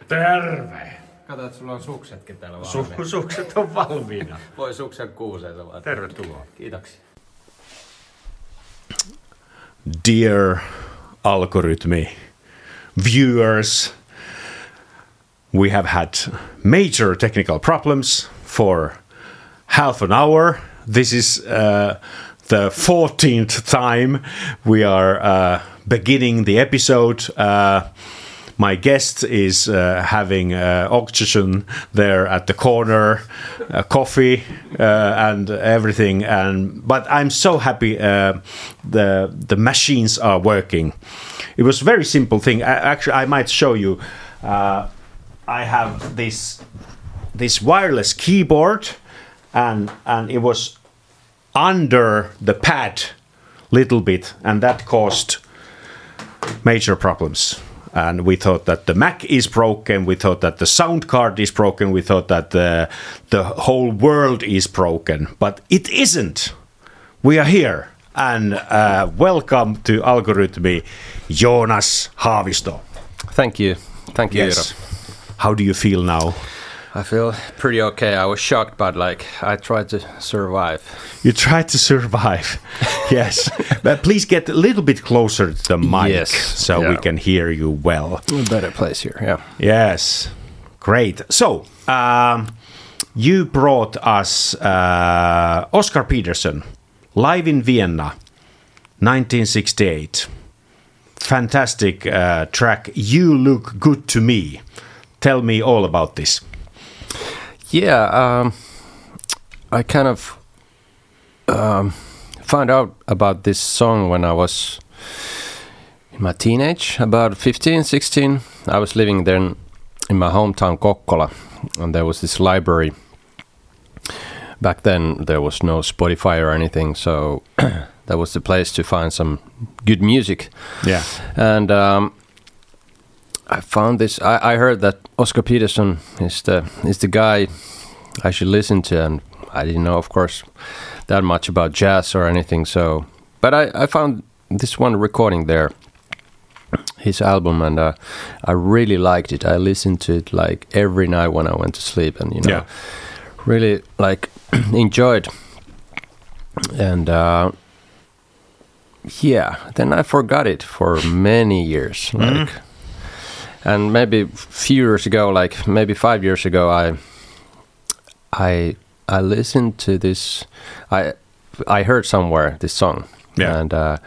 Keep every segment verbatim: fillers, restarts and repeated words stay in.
Terve! Kato, että sulla on suksetkin täällä valmiina. Su- sukset on valmiina. Voi suksen kuuseita vaan. Tervetuloa. Kiitoksia. Dear Algorithmi viewers, we have had major technical problems for half an hour. This is uh, the fourteenth time we are uh, beginning the episode. Uh, my guest is uh, having uh, oxygen there at the corner, uh, coffee uh, and everything. And but I'm so happy uh, the the machines are working. It was a very simple thing. I, actually, I might show you. Uh, I have this this wireless keyboard, and and it was under the pad little bit, and that caused major problems. And we thought that the Mac is broken, we thought that the sound card is broken, we thought that the, the whole world is broken. But it isn't. We are here. And uh, welcome to Algorithmi, Joonas Haavisto. Thank you. Thank you, yes. How do you feel now? I feel pretty okay. I was shocked, but like I tried to survive. You tried to survive, yes. But please get a little bit closer to the mic, yes. so yeah. we can hear you well. A better place here, yeah. Yes, great. So um, you brought us uh, Oscar Peterson, live in Vienna, nineteen sixty-eight. Fantastic uh, track, You Look Good to Me. Tell me all about this. Yeah, um, I kind of um, found out about this song when I was in my teenage, about fifteen, sixteen. I was living there in, in my hometown Kokkola, and there was this library. Back then there was no Spotify or anything, so that was the place to find some good music. Yeah. And um, I found this. I, I heard that Oscar Peterson is the is the guy I should listen to, and I didn't know, of course, that much about jazz or anything. So, but I, I found this one recording there, his album, and uh, I really liked it. I listened to it like every night when I went to sleep, and you know, yeah. really like enjoyed. And uh, yeah, then I forgot it for many years, like. Mm-hmm. And maybe a few years ago, like maybe five years ago, I, I, I listened to this. I, I heard somewhere this song, yeah. and, uh,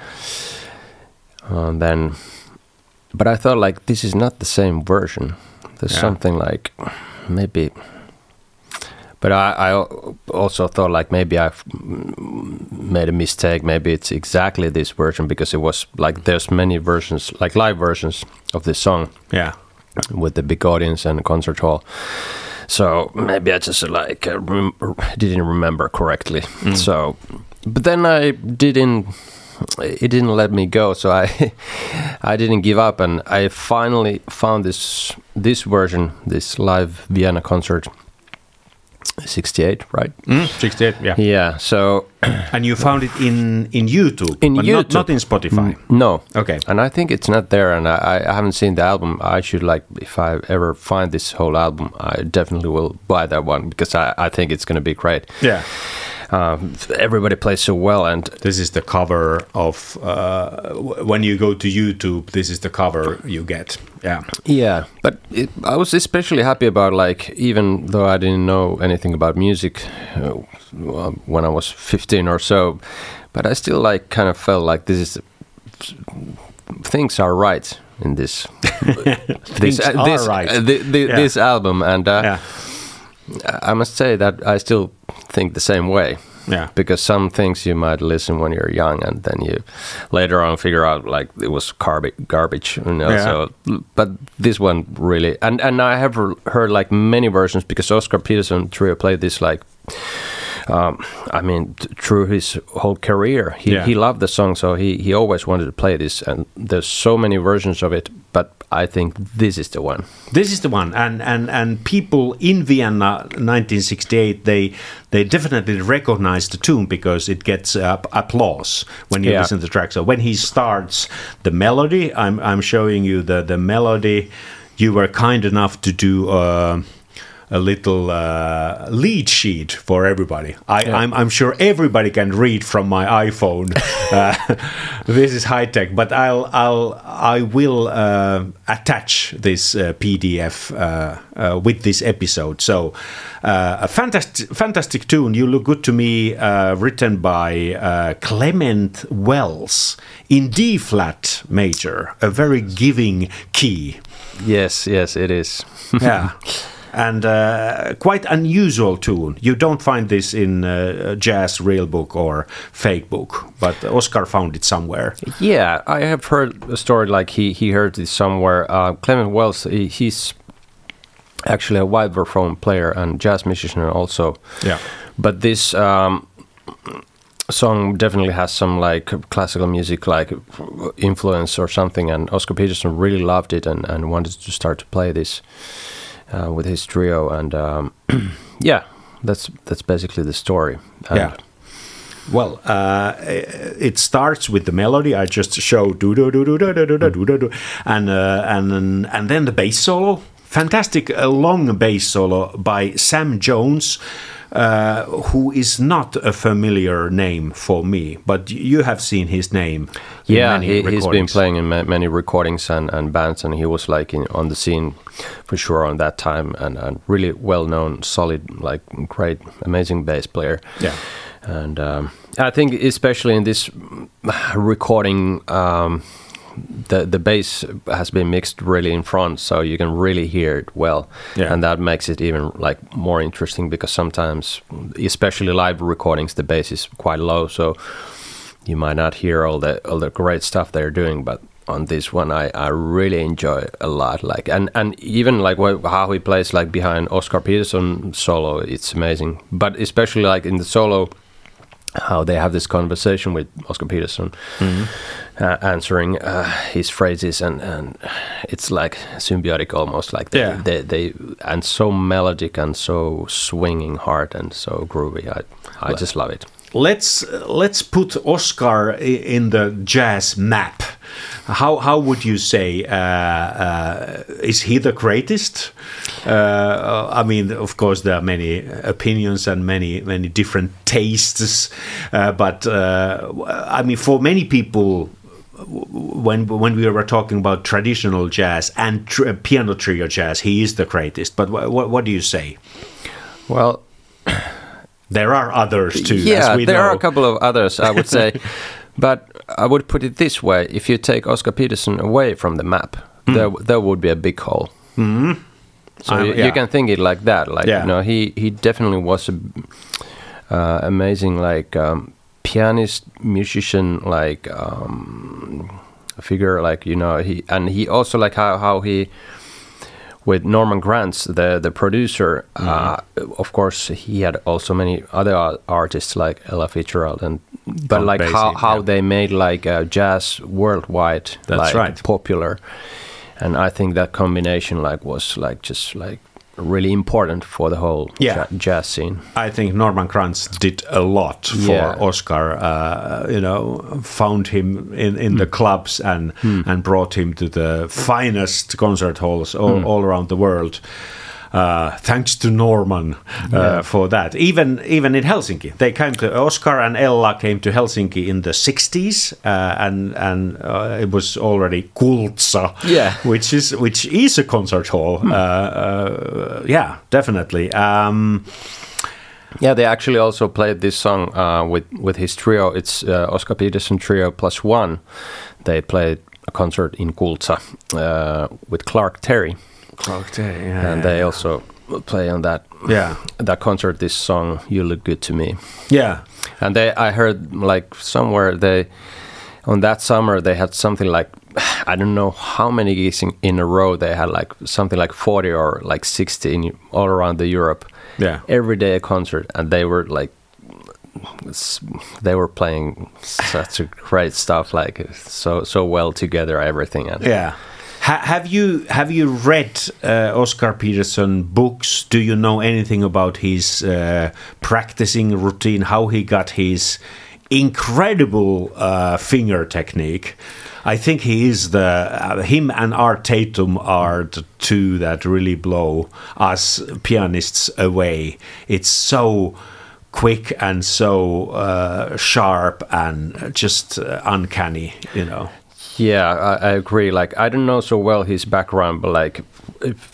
and then, but I thought like this is not the same version. There's yeah. something like maybe. But I, I also thought like maybe I've made a mistake. Maybe it's exactly this version because it was like there's many versions, like live versions of this song. Yeah, with the big audience and concert hall. So maybe I just like uh, rem- didn't remember correctly. Mm. So, but then I didn't. It didn't let me go. So I, I didn't give up, and I finally found this this version, this live Vienna concert. sixty-eight, right? Mm, sixty-eight, yeah. Yeah, so... And you found it in, in YouTube? In but YouTube. Not, not in Spotify? Mm, no. Okay. And I think it's not there, and I, I haven't seen the album. I should, like, if I ever find this whole album, I definitely will buy that one, because I, I think it's going to be great. Yeah. Um, everybody plays so well, and... This is the cover of... Uh, when you go to YouTube, this is the cover you get. Yeah. Yeah, but it, I was especially happy about, like, even though I didn't know anything about music uh, when I was fifteen or so, but I still, like, kind of felt like this is... Things are right in this... Things this, uh, are this, right. Uh, the, the, yeah. This album, and uh, yeah. I must say that I still think the same way. Yeah. Because some things you might listen when you're young, and then you later on figure out like it was garbage, garbage, you know. Yeah. So, but this one really, and and I have heard like many versions because Oscar Peterson Trio played this like, um, I mean, t- through his whole career, he yeah. he loved the song, so he he always wanted to play this, and there's so many versions of it, but I think this is the one. This is the one, and and and people in Vienna, nineteen sixty-eight, they they definitely recognize the tune because it gets uh, applause when you yeah. listen to the track. So when he starts the melody, I'm I'm showing you the the melody. you were kind enough to do uh, a little uh, lead sheet for everybody. I, Yeah. I'm, I'm sure everybody can read from my iPhone. uh, this is high tech, but I'll, I'll, I will uh, attach this uh, P D F uh, uh, with this episode. So, uh, a fantastic, fantastic tune. You Look Good to Me, uh, written by uh, Clement Wells in D flat major, a very giving key. Yes, yes, it is. Yeah. And uh, quite unusual tune. You don't find this in uh, jazz real book or fake book, but Oscar found it somewhere. Yeah, I have heard a story like he, he heard it somewhere. Uh, Clement Wells, he, he's actually a vibraphone player and jazz musician also. Yeah. But this um, song definitely has some like classical music like influence or something, and Oscar Peterson really loved it and, and wanted to start to play this uh, with his trio. And um, yeah, that's that's basically the story. And yeah. Well, uh, it starts with the melody. I just show do do do do do do do do do do, and uh, and and then the bass solo. Fantastic uh, long bass solo by Sam Jones, uh, who is not a familiar name for me, but you have seen his name. In yeah, many he, he's been recordings. playing in ma- many recordings and, and bands, and he was like in, on the scene for sure on that time, and, and really well known, solid, like great, amazing bass player. Yeah. And um, I think especially in this recording, um, the the bass has been mixed really in front, so you can really hear it well. Yeah. And that makes it even like more interesting, because sometimes, especially live recordings, the bass is quite low, so you might not hear all the all the great stuff they're doing. But on this one, I, I really enjoy it a lot. Like and, and even like what, how he plays like behind Oscar Peterson solo, it's amazing. But especially like in the solo, how they have this conversation with Oscar Peterson, mm-hmm. uh, answering uh, his phrases, and, and it's like symbiotic almost, like they, Yeah. they, they and so melodic and so swinging hard and so groovy. I I just love it. Let's let's put Oscar i- in the jazz map. How how would you say? Uh, uh, is he the greatest? Uh, I mean, of course, there are many opinions and many many different tastes. Uh, but uh, I mean, for many people, when when we were talking about traditional jazz and tr- piano trio jazz, he is the greatest. But wh- wh- what do you say? Well, There are others too. yeah, as we there know. are a couple of others, I would say. But I would put it this way: if you take Oscar Peterson away from the map, Mm. there there would be a big hole. Mm-hmm. So Um, you, yeah. you can think it like that. Like Yeah. you know, he he definitely was a uh, amazing like um, pianist, musician, like um, figure. Like you know, he and he also like how how he. With Norman Granz, the the producer, Mm-hmm. uh, of course, he had also many other ar- artists like Ella Fitzgerald, and but Count like Basie, how how yeah. they made like uh, jazz worldwide, That's like right. popular, and I think that combination like was like just like really important for the whole Yeah. ja- jazz scene. I think Norman Granz did a lot for Yeah. Oscar. Uh, you know, found him in, in the clubs and and brought him to the finest concert halls all, all around the world. Uh, thanks to Norman uh, Yeah. for that. Even even in Helsinki, they came to Oscar and Ella came to Helsinki in the sixties, uh, and and uh, it was already Kultsa, Yeah. which is which is a concert hall. Uh, uh, yeah, definitely. Um, Yeah, they actually also played this song uh, with with his trio. It's uh, Oscar Peterson Trio plus one. They played a concert in Kultsa uh, with Clark Terry, yeah, and they also play on that yeah, that concert this song "You Look Good to Me." yeah, And they, I heard like somewhere they on that summer they had something like I don't know how many gigs in, in a row. They had like something like forty or like sixty in, all around the Europe. yeah. Every day a concert, and they were like s- they were playing such a great stuff, like so so well together, everything. And Yeah. Ha- have you have you read uh, Oscar Peterson books? Do you know anything about his uh, practicing routine? How he got his incredible uh, finger technique. I think he is the uh, him and Art Tatum are the two that really blow us pianists away. It's so quick and so uh, sharp and just uh, uncanny, you know. Yeah, I, I agree. Like, I don't know so well his background, but like, if,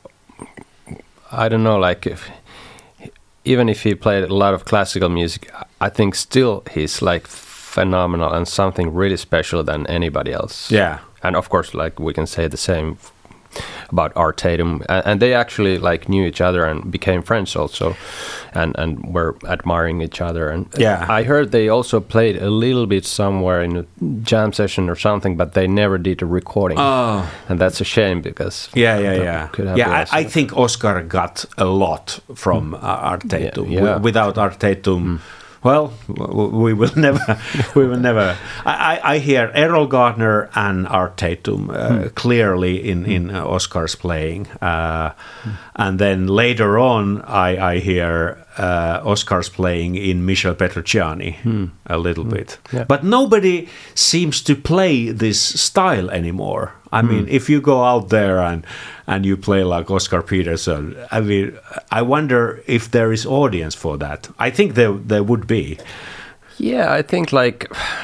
I don't know, like, if, even if he played a lot of classical music, I think still he's like phenomenal and something really special than anybody else. Yeah. And of course, like, we can say the same about Art Tatum, and, and they actually like knew each other and became friends also, and and were admiring each other. And yeah, I heard they also played a little bit somewhere in a jam session or something, but they never did a recording. Oh, and that's a shame because yeah, yeah, yeah, could have yeah. I, I think Oscar got a lot from mm. Art Tatum. Yeah, yeah. W- without Art Tatum. Mm. Well, we will never, we will never. I, I hear Errol Gardner and Art Tatum uh, hmm. clearly in in uh, Oscar's playing, uh, hmm. and then later on, I, I hear uh, Oscar's playing in Michel Petrucciani hmm. a little hmm. bit. Yeah. But nobody seems to play this style anymore. I hmm. mean, if you go out there and and you play like Oscar Peterson, I mean, I wonder if there is audience for that. I think there there would be. Yeah, I think like,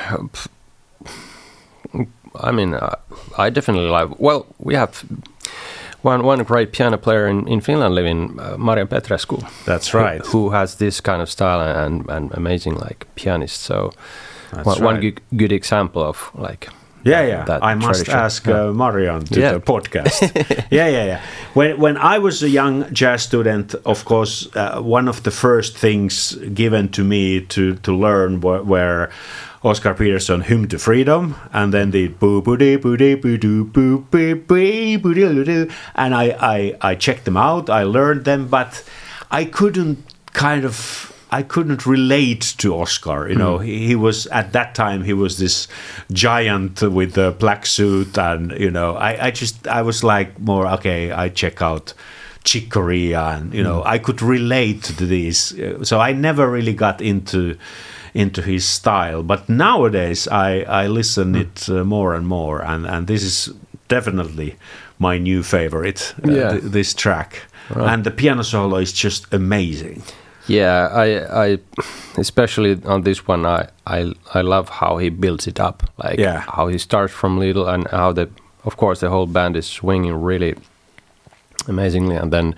I mean, uh, I definitely like. Well, we have one one great piano player in, in Finland living, uh, Marian Petrescu. That's right. Who, who has this kind of style and and amazing like pianist. So That's one, right. one good, good example of like. Yeah, yeah. That I must tradition. ask uh, Marian to yeah. the podcast. yeah, yeah, yeah. When when I was a young jazz student, of course, uh, one of the first things given to me to to learn were, were Oscar Peterson Hymn to Freedom, and then the boo boo dee boo dee boo doo boo boo boo boo doo doo, and I I I checked them out. I learned them, but I couldn't kind of. I couldn't relate to Oscar. You know, mm. he, he was at that time. He was this giant with the black suit, and you know, I, I just I was like more okay. I check out Chick Corea, and you know, mm. I could relate to these. So I never really got into into his style. But nowadays, I I listen mm. it uh, more and more, and and this is definitely my new favorite. Uh, yeah. th- this track, right. And the piano solo is just amazing. Yeah, I, I, especially on this one, I, I, I love how he builds it up. Like yeah. how he starts from little, and how the, of course, the whole band is swinging really amazingly, and then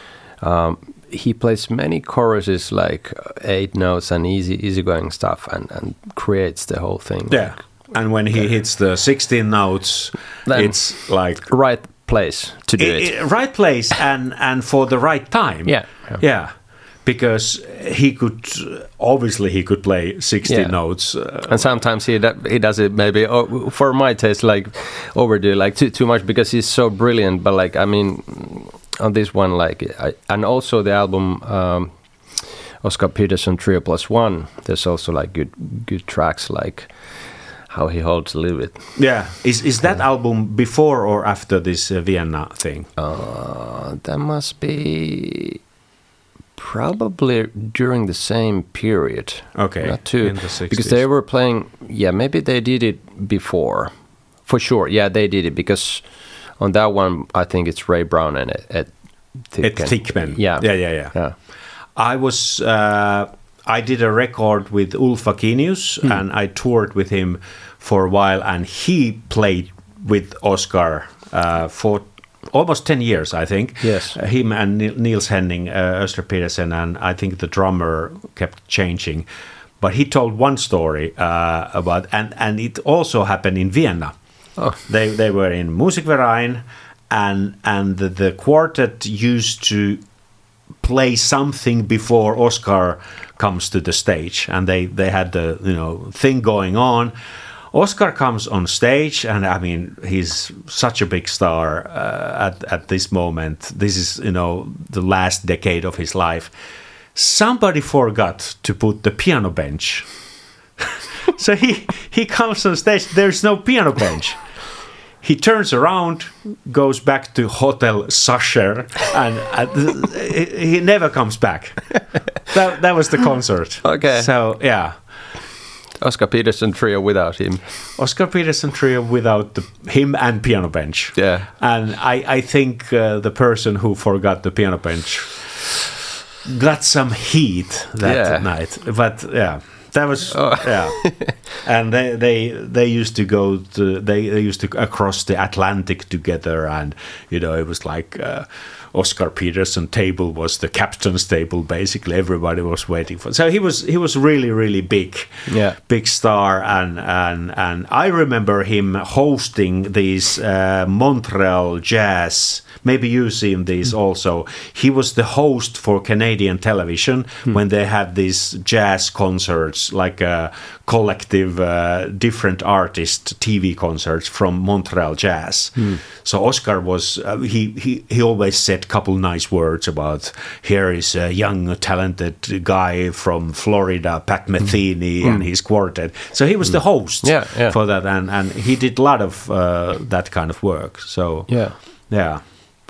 um, he plays many choruses, like eight notes and easy, easygoing stuff, and, and creates the whole thing. Yeah, like, and when he yeah. hits the sixteen notes, then it's like right place to do it, it. Right place, and and for the right time. Yeah, yeah. yeah. Because he could, obviously he could play sixty yeah. notes. Uh, and sometimes he he does it maybe, oh, for my taste, like overdo, like too, too much, because he's so brilliant. But like, I mean, on this one, like, I, and also the album, um, Oscar Peterson Trio Plus One, there's also like good good tracks, like how he holds a little bit. Yeah. Is is that yeah. album before or after this uh, Vienna thing? Uh, that must be... Probably during the same period. Okay. Not too, in the sixties. Because they were playing. Yeah, maybe they did it before. For sure. Yeah, they did it, because on that one, I think it's Ray Brown and Ed Thickman. Ed Thickman. Yeah. Yeah, yeah, yeah. yeah. I was. Uh, I did a record with Ulf Akinius, mm. and I toured with him for a while, and he played with Oscar uh, for. Almost ten years, I think. Yes. Uh, him and Niels Henning, uh, Öster Petersen, and I think the drummer kept changing. But he told one story uh, about, and, and it also happened in Vienna. Oh. They they were in Musikverein, and and the, the quartet used to play something before Oscar comes to the stage, and they, they had the you know thing going on. Oscar comes on stage, and I mean, he's such a big star uh, at at this moment. This is, you know, the last decade of his life. Somebody forgot to put the piano bench. So he, he comes on stage, there's no piano bench. He turns around, goes back to Hotel Sacher, and uh, he never comes back. That, that was the concert. Okay. So, yeah. Oscar Peterson trio without him. Oscar Peterson trio without the, him and piano bench. Yeah. And I, I think uh, the person who forgot the piano bench got some heat that Yeah. night. But yeah, that was Oh. yeah. And they, they they used to go to they, they used to across the Atlantic together, and you know it was like uh, Oscar Peterson table was the captain's table. Basically, everybody was waiting for. So he was he was really really big, Yeah. big star, and and and I remember him hosting these uh, Montreal Jazz. Maybe you've seen these also. He was the host for Canadian television when they had these jazz concerts, like a collective, uh, different artist T V concerts from Montreal Jazz. So Oscar was uh, he he he always said a couple nice words about here is a young talented guy from Florida, Pat Metheny, and his quartet. So he was the host Yeah, yeah. for that, and and he did a lot of uh, that kind of work. So Yeah. yeah.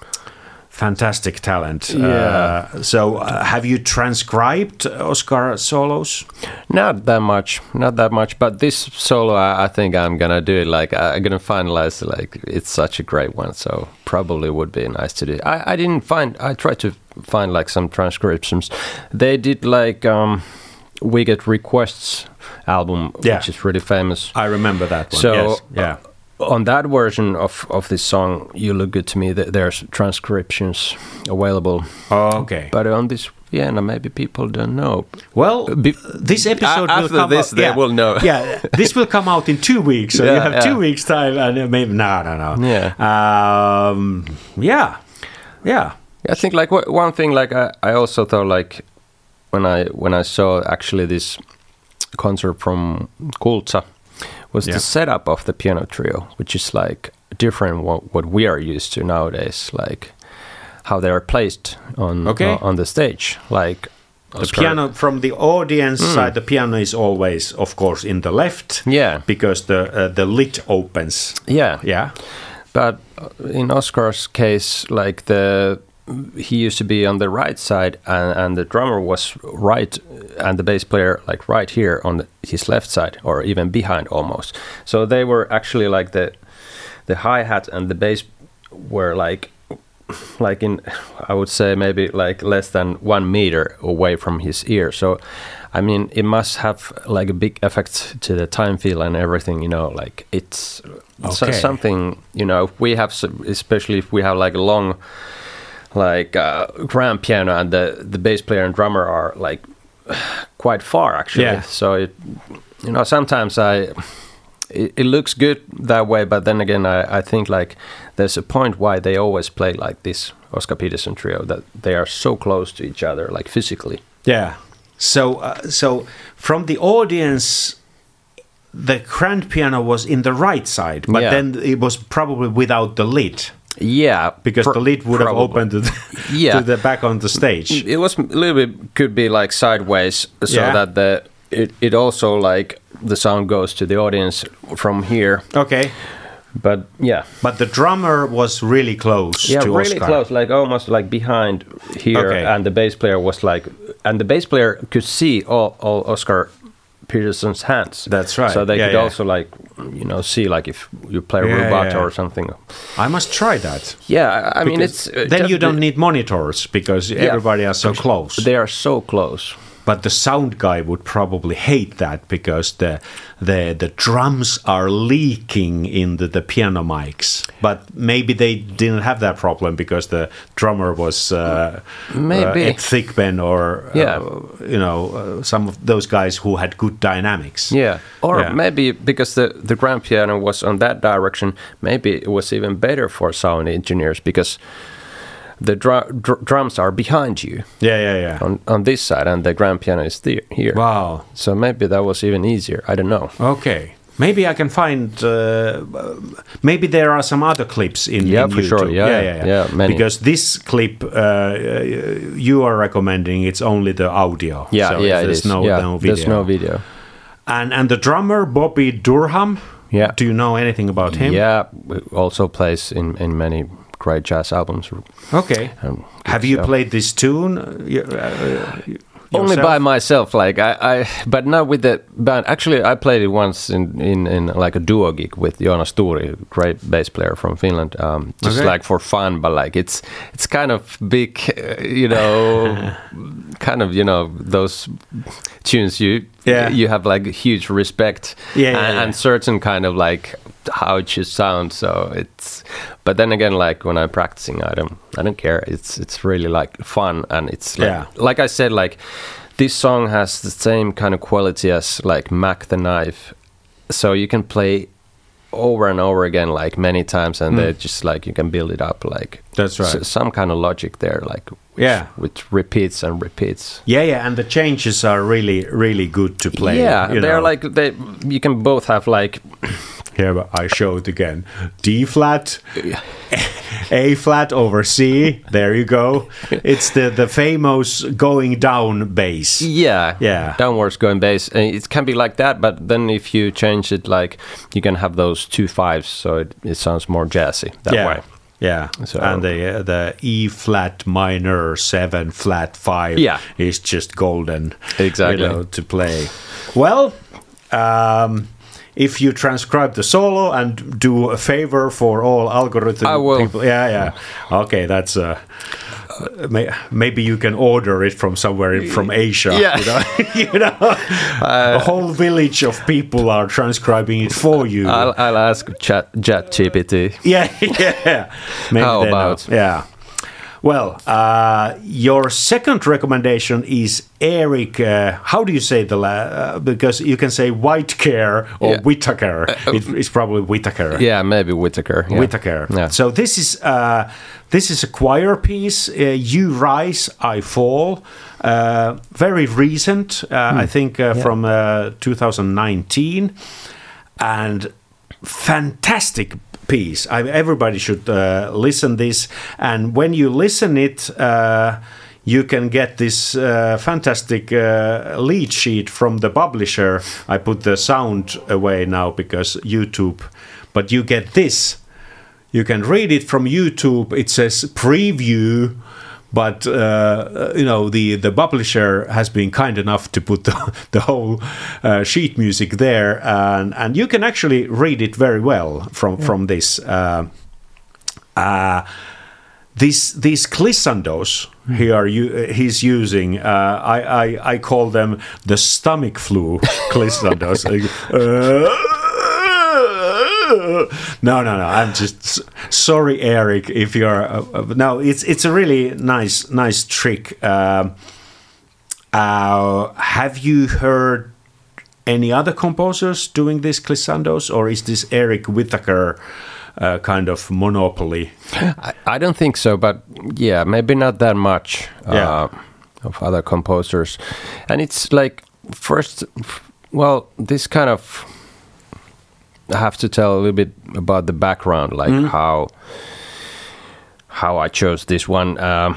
Fantastic talent. Yeah. Uh, so, uh, have you transcribed Oscar solos? Not that much, not that much. But this solo, I, I think I'm gonna do it. Like I, I'm gonna finalize. Like it's such a great one, so probably would be nice to do. I, I didn't find. I tried to find like some transcriptions. They did like um, We Get Requests album, Yeah. which is really famous. I remember that one. So, yes. Yeah. On that version of, of this song, You Look Good to Me, th- there's transcriptions available. Oh, okay. But on this Vienna, maybe people don't know. Well, Be- this episode A- will after come this, out. they yeah, will know. yeah, this will come out in two weeks, so Yeah, you have yeah. two weeks time, and uh, maybe no, no, no. Yeah. Um, yeah. Yeah. I think like wh- one thing, like I, I also thought like when I when I saw actually this concert from Kultsa was Yeah. the setup of the piano trio, which is like different what what we are used to nowadays, like how they are placed on Okay. uh, on the stage, like The Oscar- piano from the audience side, the piano is always, of course, in the left. Yeah. Because the uh, the lid opens. Yeah, Yeah. But in Oscar's case, like the he used to be on the right side, and, and the drummer was right, and the bass player like right here on the, his left side, or even behind almost. So they were actually like the the hi hat and the bass were like like in I would say maybe like less than one meter away from his ear. So I mean it must have like a big effect to the time feel and everything, you know, like it's so- Okay. something, you know, if we have s- especially if we have like a long like uh, grand piano and the the bass player and drummer are like quite far actually. Yeah. So it you know sometimes I it, it looks good that way, but then again I, I think like there's a point why they always play like this Oscar Peterson trio, that they are so close to each other like physically. Yeah. So, uh, so from the audience, the grand piano was in the right side, but Yeah. then it was probably without the lid, Yeah, because pr- the lid would have probably. opened to the, Yeah. to the back on the stage. It was a little bit could be like sideways, so Yeah. that the it, it also like the sound goes to the audience from here. Okay. But yeah, But the drummer was really close yeah, to really Oscar. close, like almost like behind here, Okay. and the bass player was like, and the bass player could see all, all Oscar Peterson's hands. That's right. So they Yeah, could yeah. also like, you know, see like if you play Yeah, rubato yeah. or something. I must try that. Yeah, I I mean Because it's uh, then you just don't the- need monitors because Yeah. everybody are so close. They are so close. But the sound guy would probably hate that because the the the drums are leaking into the piano mics. But maybe they didn't have that problem because the drummer was uh, Maybe. uh, Ed Thigpen or Yeah. uh, you know uh, some of those guys who had good dynamics. Yeah, or Yeah. maybe because the the grand piano was on that direction, maybe it was even better for sound engineers because the dru- dr- drums are behind you Yeah, yeah, yeah. on on this side, and the grand piano is there here. Wow. So maybe that was even easier. I don't know. Okay. Maybe I can find. Uh, maybe there are some other clips in, Yeah, in for YouTube. sure. Yeah, yeah, yeah, yeah, many. Because this clip uh, you are recommending, it's only the audio. Yeah, so yeah, it there's is. no, yeah, no video. there's no video. And and the drummer Bobby Durham. Yeah. Do you know anything about him? Yeah, also plays in in many great jazz albums. Okay. Um, Have you so- played this tune? Uh, you- uh, Only yourself? by myself, like I, I, but not with the band. Actually, I played it once in, in, in like a duo gig with Joonas Tuuri, great bass player from Finland. Um, just Okay. like for fun, but like it's it's kind of big, uh, you know, kind of you know those tunes you Yeah. you have like huge respect Yeah, yeah, and, yeah. and certain kind of like how it should sound. So it's, but then again, like when I'm practicing, I don't I don't care. It's it's really like fun and it's like, Yeah. like I said, like this song has the same kind of quality as like Mac the Knife, so you can play over and over again like many times, and they're just like you can build it up like Hmm. That's right. s- some kind of logic there, like which, Yeah. which repeats and repeats. Yeah, yeah, and the changes are really, really good to play. Yeah, you they're know. like they. You can both have like Here I show it again. D flat, A flat over C. There you go. It's the the famous going down bass. yeah, Yeah. downwards going bass. And it can be like that, but then if you change it, like you can have those two fives, so it, it sounds more jazzy that yeah. way. Yeah, So- and the uh, the E flat minor seven flat five Yeah. is just golden. Exactly. you know, to play. Well, um, if you transcribe the solo and do a favor for all algorithm I will. people, yeah, yeah, okay, that's uh, may, maybe you can order it from somewhere in- from Asia. Yeah. you know, you know, a whole village of people are transcribing it for you. I'll, I'll ask Chat Chat G P T. Yeah, yeah. Maybe How they know. about? Yeah. Well, uh, your second recommendation is Eric. Uh, how do you say the la- uh, because you can say Whitecare or Yeah. Whittaker. It, it's probably Whittaker. Yeah, maybe Whittaker. Yeah. Whittaker. Yeah. So this is uh, this is a choir piece. Uh, you Rise, I Fall. Uh, very recent. Uh, I think uh, from uh, two thousand nineteen, and fantastic piece. I, everybody should uh, listen this. And when you listen it. Uh, you can get this uh, fantastic uh, lead sheet from the publisher. I put the sound away now because YouTube, but you get this. You can read it from YouTube. It says preview, but uh, you know the the publisher has been kind enough to put the, the whole uh, sheet music there, and and you can actually read it very well from from this. Uh, uh, These these glissandos here you, uh, he's using, uh, I, I I call them the stomach flu glissandos. uh, no, no, no. I'm just s- sorry, Eric. If you're uh, uh, no, it's it's a really nice nice trick. Um uh, have you heard any other composers doing these glissandos, or is this Eric Whittaker? Uh, kind of monopoly. I, I don't think so, but yeah, maybe not that much uh, Yeah. of other composers. And it's like first, well, this kind of I have to tell a little bit about the background, like Mm. how how I chose this one. Um,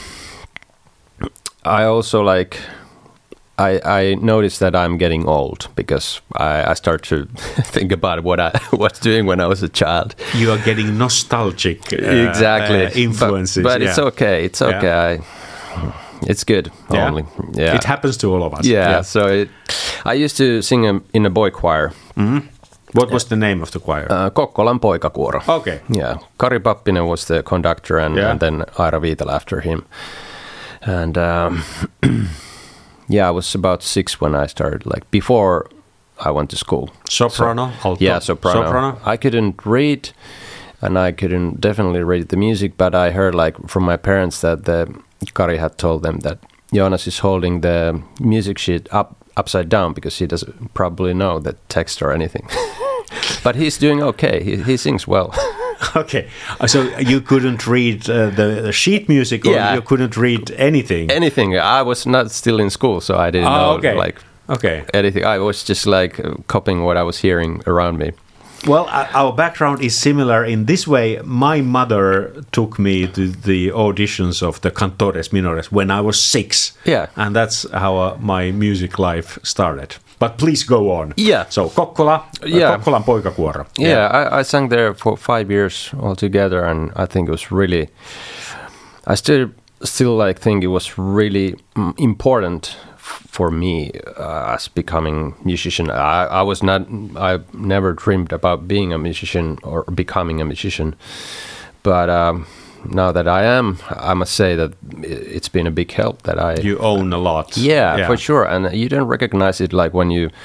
I also like. I, I noticed that I'm getting old because I, I start to think about what I was doing when I was a child. You are getting nostalgic. Uh, exactly uh, influences. but, but yeah. it's okay. It's Yeah. okay. I, it's good. Yeah. Only. Yeah. It happens to all of us. Yeah. So it, I used to sing a, in a boy choir. What was the name of the choir? Uh, Kokkolan poikakuoro. Okay. Yeah. Kari Pappinen was the conductor, and, Yeah. and then Aira Viitala after him. And um, yeah, I was about six when I started. Like before I went to school. Soprano, alto. Yeah, soprano. Soprano. I couldn't read, and I couldn't definitely read the music, but I heard like from my parents that the Kari had told them that Joonas is holding the music sheet up upside down because he doesn't probably know the text or anything. But he's doing okay. He he sings well. Okay. Uh, So you couldn't read uh, the, the sheet music, or Yeah. you couldn't read anything? Anything. I was not still in school, so I didn't Oh, know okay. like Okay. anything. I was just like uh, copying what I was hearing around me. Well, uh, our background is similar in this way. My mother took me to the auditions of the Cantores Minores when I was six. Yeah. And that's how uh, my music life started. But please go on. Yeah. So Kokkola, Yeah. uh, Kokkolan poikakuoro. Yeah, I, I sang there for five years altogether, and I think it was really. I still still like think it was really mm, important f- for me uh, as becoming musician. I, I was not. I never dreamed about being a musician or becoming a musician, but. Um, Now that I am, I must say that it's been a big help that I... You own a lot. Yeah, yeah. For sure. And you don't recognize it like when you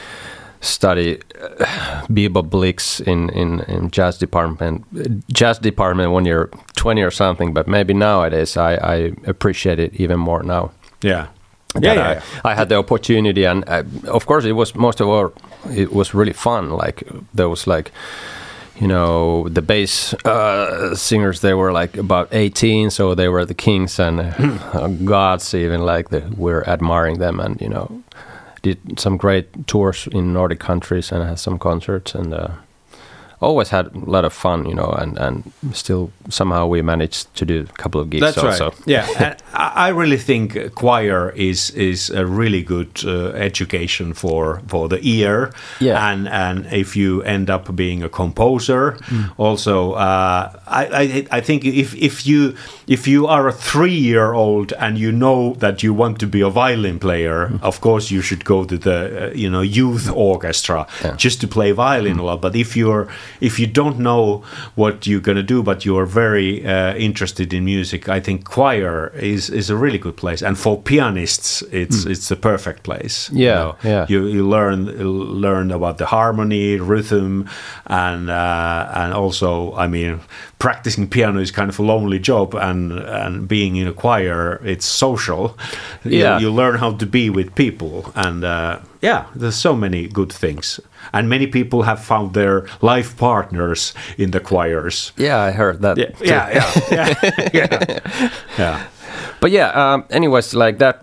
study uh, bebop licks in, in, in jazz department, jazz department when you're twenty or something. But maybe nowadays I, I appreciate it even more now. Yeah. Yeah, yeah, I, yeah. I had the opportunity, and uh, of course it was most of all, it was really fun. Like there was like... You know, the bass uh, singers, they were like about eighteen, so they were the kings and uh, gods even, like the, we're admiring them, and, you know, did some great tours in Nordic countries and had some concerts, and uh, always had a lot of fun, you know, and, and still somehow we managed to do a couple of gigs. That's also. right. Yeah, and I really think choir is is a really good uh, education for for the ear. Yeah. And and if you end up being a composer, mm. also uh, I, I I think if if you if you are a three year old and you know that you want to be a violin player, mm. of course you should go to the uh, you know youth orchestra yeah. just to play violin mm. a lot. But if you're If you don't know what you're going to do, but you're very uh, interested in music, I think choir is, is a really good place. And for pianists, it's mm. it's the perfect place. Yeah, you know, yeah. You, you learn learn about the harmony, rhythm, and uh, and also, I mean, practicing piano is kind of a lonely job, and and being in a choir, it's social. Yeah. You, you learn how to be with people, and uh, yeah, there's so many good things. And many people have found their life partners in the choirs. Yeah, I heard that. Yeah, yeah, yeah, yeah, yeah. yeah. But yeah, um, anyways, like that,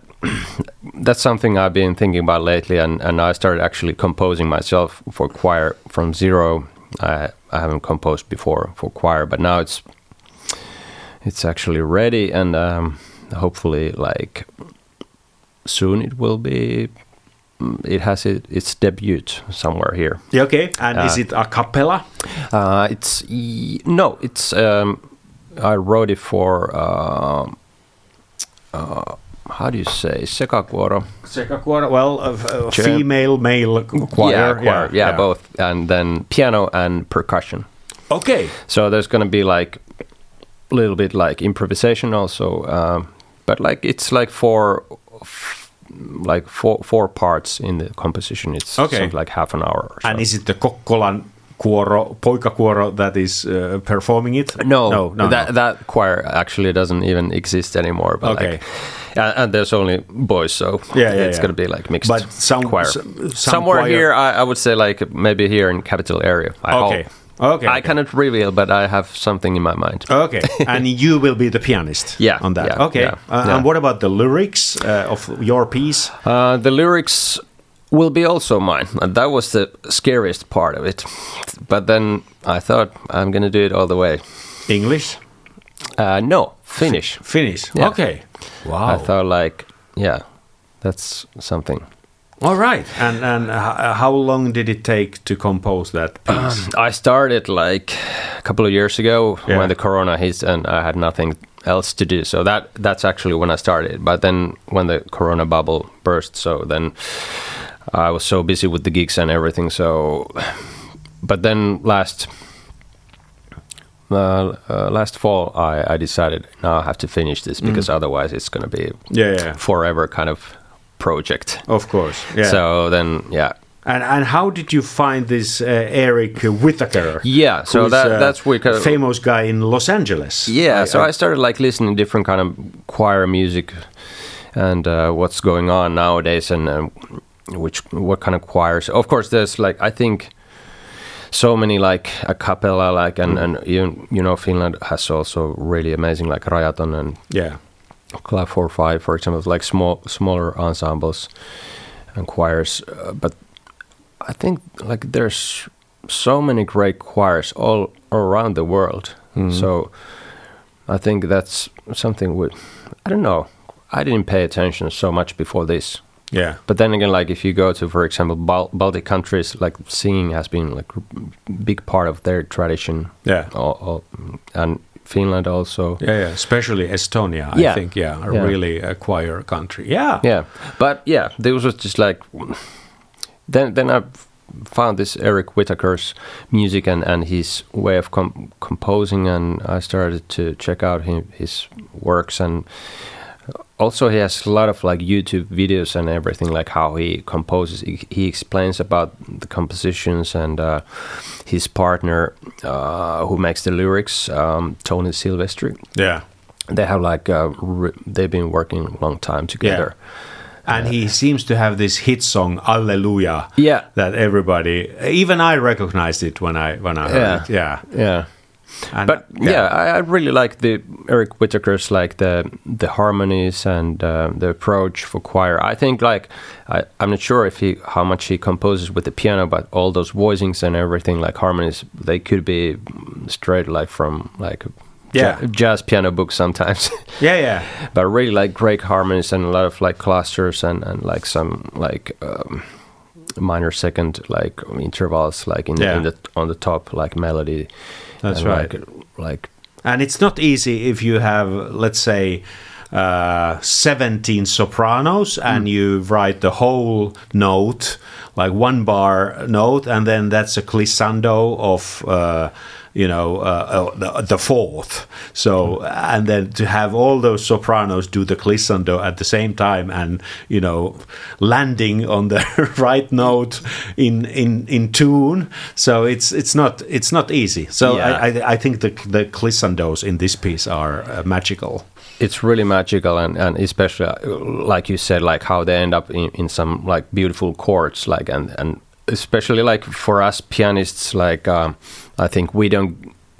that's something I've been thinking about lately, and, and I started actually composing myself for choir from zero. I I haven't composed before for choir, but now it's it's actually ready, and um, hopefully, like soon, it will be. It has it, its debut somewhere here. Yeah, okay, and uh, is it a cappella? Uh, it's no, it's. Um, I wrote it for. Uh, uh, how do you say sekakuoro? Sekakuoro. Well, a, a female, male choir. Yeah, choir. Yeah, yeah, yeah, both, and then piano and percussion. Okay. So there's going to be like a little bit like improvisation also, um, but like it's like for. Like four four parts in the composition. It's okay. something like half an hour. Or so. And is it the Kokkolan kuoro, poikakuoro that is uh, performing it? No, no, no that no. that choir actually doesn't even exist anymore. But okay. Like, and, and there's only boys, so yeah, yeah, it's yeah. going to be like mixed but some, choir. Some, some Somewhere choir. here, I, I would say like maybe here in capital area. I okay. hope. Okay, I okay. cannot reveal, but I have something in my mind. Okay, and you will be the pianist. Yeah, on that. Yeah, okay, yeah, uh, yeah. And what about the lyrics uh, of your piece? Uh, the lyrics will be also mine. And that was the scariest part of it. But then I thought I'm going to do it all the way. English? Uh, no, Finnish. F- Finnish. Yeah. Okay. Wow. I thought like, yeah, that's something. All right. And and h- how long did it take to compose that piece? Um, I started like a couple of years ago Yeah. when the corona hit, and I had nothing else to do. So that that's actually when I started. But then when the corona bubble burst, so then I was so busy with the gigs and everything. So, but then last uh, uh, last fall, I, I decided now I have to finish this because mm. otherwise it's going to be yeah, yeah. forever kind of project. Of course. Yeah. So then, yeah. And and how did you find this uh, Eric Whittaker? Yeah, so that uh, that's we kind of, famous guy in Los Angeles. Yeah, I, so I, I started like listening to different kind of choir music and uh, what's going on nowadays, and uh, which what kind of choirs. Of course, there's like I think so many like a cappella, like and mm. and even you know Finland has also really amazing like Rajaton and yeah. Club four five, for example, like small smaller ensembles and choirs, uh, but I think like there's so many great choirs all around the world. Mm-hmm. So I think that's something with I don't know. I didn't pay attention so much before this. Yeah. But then again, like if you go to, for example, Bal- Baltic countries, like singing has been like a big part of their tradition. Yeah. All, all, and Finland also. Yeah, yeah, especially Estonia, I Yeah. think, yeah, are Yeah. really a choir country. Yeah. Yeah, but yeah, there was just like then then I found this Eric Whitaker's music and, and his way of com- composing, and I started to check out him, his works, and also he has a lot of like YouTube videos and everything, like how he composes. He, he explains about the compositions, and uh, his partner uh, who makes the lyrics, um, Tony Silvestri. Yeah. They have like uh, re- they've been working a long time together. And he seems to have this hit song "Alleluia" Yeah. that everybody, even I recognized it when I when I heard Yeah. it. Yeah, Yeah. and, But yeah, I, I really like the Eric Whitaker's like the the harmonies and uh, the approach for choir. I think like I, I'm not sure if he how much he composes with the piano, but all those voicings and everything like harmonies, they could be straight like from like Yeah. ja- jazz piano book sometimes. yeah, yeah, But I really like great harmonies and a lot of like clusters and, and like some like um, minor second like intervals like in, Yeah. in the on the top like melody. That's and right. Like, like And it's not easy if you have, let's say, uh, seventeen sopranos and you write the whole note, like one bar note, and then that's a glissando of, uh, you know, uh, uh, the, the fourth. So, and then to have all those sopranos do the glissando at the same time and, you know, landing on the right note in, in, in tune. So it's it's not it's not easy. So Yeah. I, I I think the the glissandos in this piece are uh, magical. it's really magical, and, and especially uh, like you said, like how they end up in, in some like beautiful chords, like and and especially like for us pianists, like um, I think we don't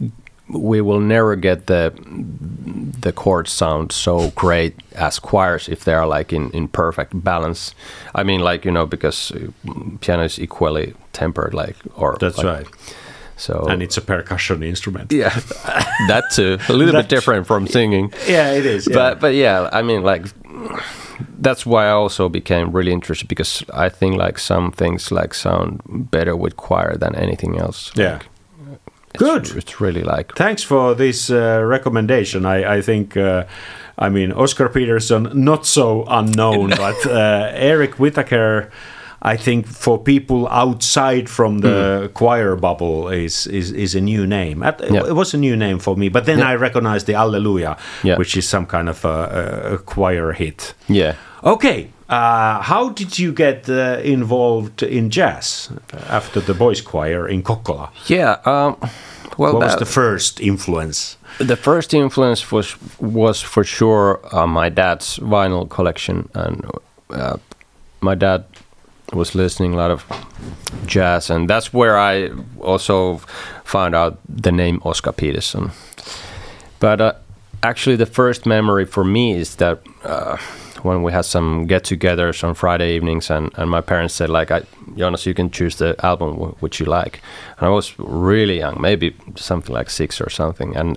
we will never get the the chord sound so great as choirs if they are like in, in perfect balance. I mean, like, you know, because uh, piano is equally tempered, like or That's like, right. So And it's a percussion instrument. yeah, that too. A little bit That- different from singing. Yeah, it is. Yeah. But but yeah, I mean, like that's why I also became really interested, because I think like some things like sound better with choir than anything else. Yeah. Like, it's, Good. It's really like Thanks for this uh, recommendation. I, I think, uh, I mean, Oscar Peterson, not so unknown, but uh, Eric Whitaker, I think for people outside from the mm. choir bubble is, is is a new name. Yeah. It was a new name for me, but then yeah. I recognized the Alleluia, yeah. which is some kind of a, a choir hit. Yeah. Okay, uh, how did you get uh, involved in jazz after the boys' choir in Kokkola? Yeah. Um, well, what was that, the first influence? The first influence was was for sure uh, my dad's vinyl collection, and uh, my dad was listening a lot of jazz, and that's where I also found out the name Oscar Peterson. But uh, actually, the first memory for me is that uh, when we had some get-togethers on Friday evenings, and, and my parents said, like, I, Jonas, you can choose the album w- which you like. And I was really young, maybe something like six or something, and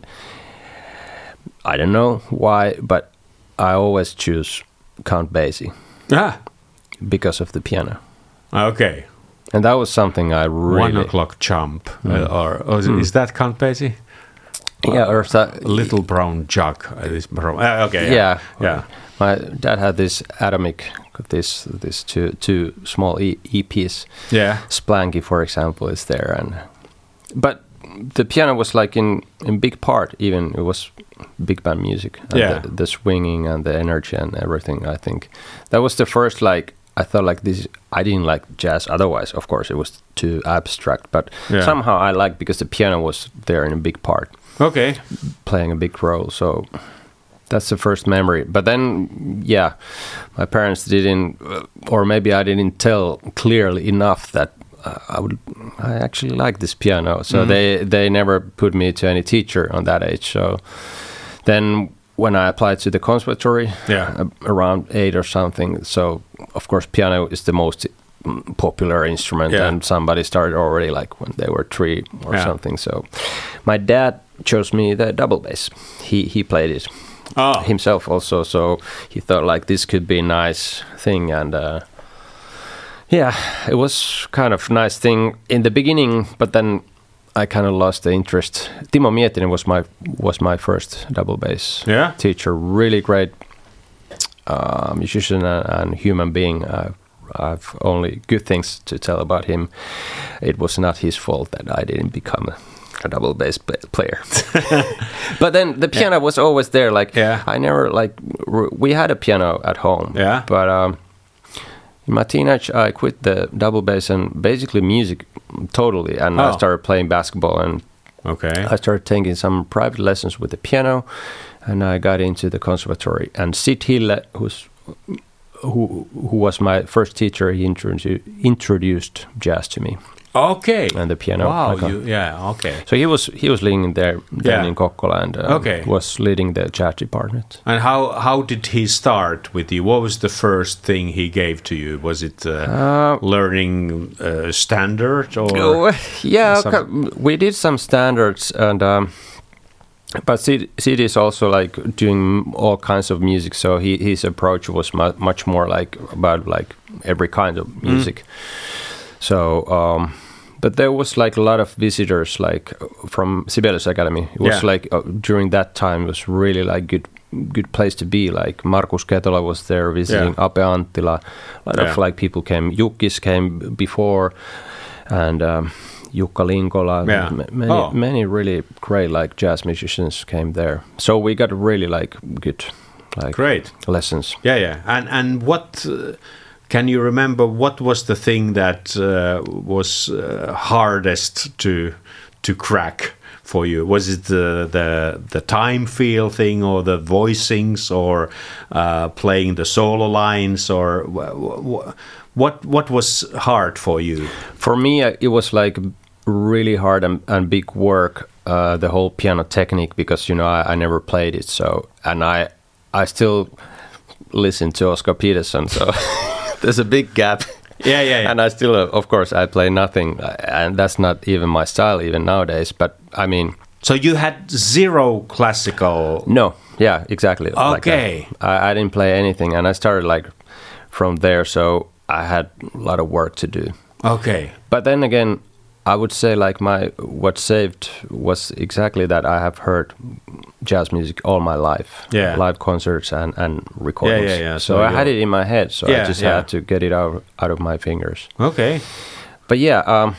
I don't know why, but I always choose Count Basie. Ah. Because of the piano. Okay. And that was something I really... One o'clock chump. Mm. Uh, or or is, Mm. is that Count Basie? Yeah, or that... Little Brown Jug. Uh, this brown, uh, okay, yeah. Yeah. yeah. My dad had this Atomic, this this two two small e- E Ps. Yeah. Splanky, for example, is there. and But the piano was like in, in big part, even it was big band music. And Yeah. the, the swinging and the energy and everything, I think. That was the first, like, I thought like this, I didn't like jazz otherwise, of course, it was too abstract, but Yeah. somehow I liked because the piano was there in a big part, Okay. playing a big role, so that's the first memory. But then, yeah, my parents didn't, uh, or maybe I didn't tell clearly enough that uh, I would, I actually like this piano, so Mhm. they, they never put me to any teacher on that age, so then when I applied to the conservatory, Yeah. uh, around eight or something, so of course piano is the most mm, popular instrument, Yeah. and somebody started already like when they were three or Yeah. something. So my dad chose me the double bass. He he played it Oh. himself also, so he thought like this could be a nice thing, and uh, yeah, it was kind of nice thing in the beginning, but then I kind of lost the interest. Timo Miettinen was my was my first double bass Yeah? teacher. Really great uh, musician and, and human being. Uh, I've only good things to tell about him. It was not his fault that I didn't become a, a double bass play- player. But then the piano yeah. was always there. Like yeah. I never like r- we had a piano at home. Yeah. But um, in my teenage, I quit the double bass and basically music totally, and oh. I started playing basketball, and okay. I started taking some private lessons with the piano, and I got into the conservatory. And Sid Hille, who's who who was my first teacher, he introdu- introduced jazz to me. Okay. And the piano. Wow. Like, You, yeah. Okay. so he was he was living there then Yeah. in Kokkola, and uh, Okay. was leading the jazz department. And how how did he start with you? What was the first thing he gave to you? Was it uh, Uh, learning uh, standard or? Oh, yeah, some- okay, we did some standards, and um, but Sid, Sid is also like doing all kinds of music. So he, his approach was mu- much more like about like every kind of music. So, um, but there was like a lot of visitors, like from Sibelius Academy. It was Yeah. like uh, during that time it was really like good, good place to be. Like Markus Ketola was there visiting, Yeah. Ape Anttila. A lot Yeah. of like people came. Jukkis came before, and um, Jukka Linkola. Yeah. m- many, Oh. many really great like jazz musicians came there. So we got really like good, like Great. lessons. Yeah, yeah. And and what uh, can you remember? What was the thing that uh, was uh, hardest to to crack for you? Was it the the the time feel thing, or the voicings, or uh, playing the solo lines, or wh- wh- what what was hard for you? For me, uh, it was like really hard and, and big work. Uh, the whole piano technique, because you know I, I never played it. So and I I still listen to Oscar Peterson. So there's a big gap. Yeah, yeah, yeah. And I still, uh, of course, I play nothing, uh, and that's not even my style even nowadays. But I mean, So you had zero classical. no, yeah, exactly. like that. Okay. I, I didn't play anything, and I started like from there. So I had a lot of work to do. Okay. But then again, I would say like my what saved was exactly that I have heard jazz music all my life. Yeah. Live concerts and, and recordings. Yeah, yeah, yeah. So, So I had you're- it in my head, so Yeah, I just yeah. had to get it out out of my fingers. Okay. But yeah, um,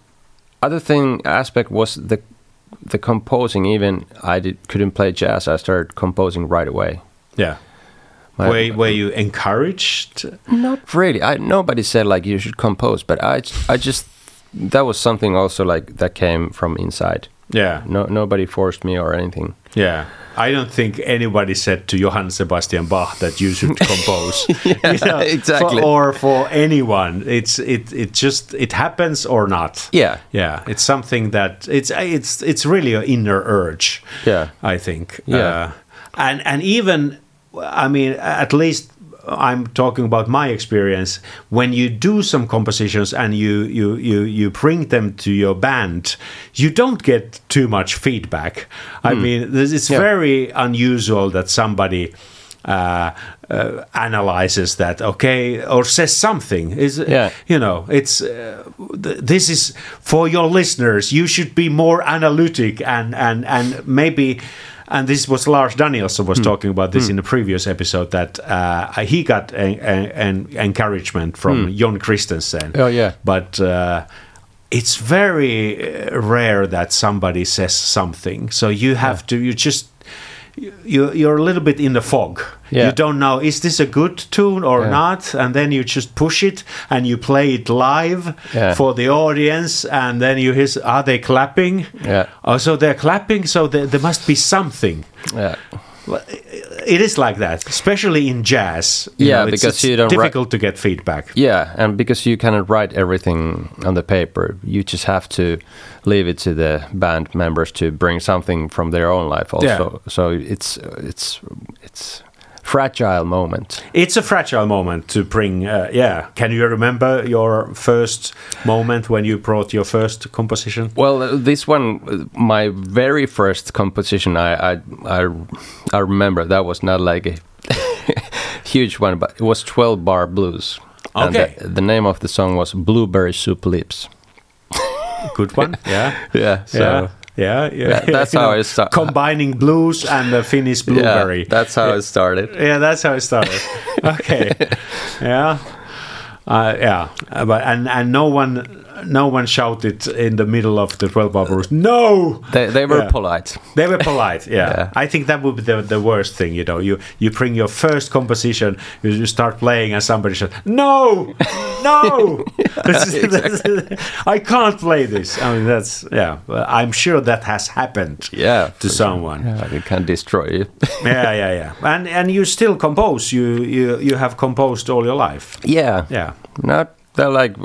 other thing aspect was the the composing. Even I did, couldn't play jazz. I started composing right away. Yeah. My- Were, were you encouraged? Not really. I nobody said like you should compose, but I I just that was something also like that came from inside. Yeah. No, nobody forced me or anything. Yeah. I don't think anybody said to Johann Sebastian Bach that you should compose. Yeah, exactly. For, or for anyone. It's it it just it happens or not. Yeah. Yeah. It's something that it's it's it's really an inner urge. Yeah. I think. Yeah. Uh, and and even I mean at least I'm talking about my experience. When you do some compositions and you you you you bring them to your band, you don't get too much feedback. I mean, this- it's Yeah. very unusual that somebody uh, uh, analyzes that, okay, or says something. Is Yeah. you know, it's uh, th- this is for your listeners. You should be more analytic and and and maybe. And this was Lars Danielsson was talking about this in a previous episode, that uh, he got an encouragement from Jon Christensen. Oh, yeah. But uh, it's very uh, rare that somebody says something. So you have to, you just, you, you're a little bit in the fog. Yeah. You don't know, is this a good tune or Yeah. not? And then you just push it and you play it live Yeah. for the audience. And then you hear, are they clapping? Yeah. Oh, so they're clapping, so there, there must be something. Yeah. Well, it is like that, especially in jazz. You Yeah, know, it's, because it's you don't difficult to get feedback. Yeah, and because you cannot write everything on the paper, you just have to leave it to the band members to bring something from their own life also. Yeah. So it's it's it's fragile moment. It's a fragile moment to bring. Uh, yeah, can you remember your first moment when you brought your first composition? Well, uh, this one, uh, my very first composition, I I I, I remember that was not like a huge one, but it was twelve bar blues. And Okay. the, the name of the song was Blueberry Soup Lips. good one. Yeah, Yeah, so yeah, yeah, yeah. Yeah, that's You how know, it sta- combining blues and the Finnish blueberry. yeah, that's how it started. Yeah, that's how it started. Okay. Yeah. Uh, yeah. Uh, but and and no one no one shouted in the middle of the twelve bar blues. No. They they were Yeah. polite. They were polite. Yeah. Yeah. I think that would be the, the worst thing. You know, you you bring your first composition, you, you start playing, and somebody says, "No, no, this is, this is- I can't play this." I mean, that's yeah. I'm sure that has happened. Yeah, To for someone. sure. Yeah, it can destroy you. Yeah, yeah, yeah. And and you still compose. You you you have composed all your life. yeah, Yeah. not they're like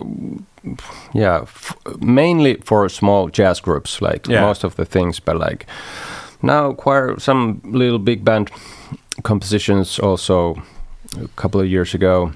yeah, f- mainly for small jazz groups, like Yeah. most of the things, but like now quite some little big band compositions also a couple of years ago.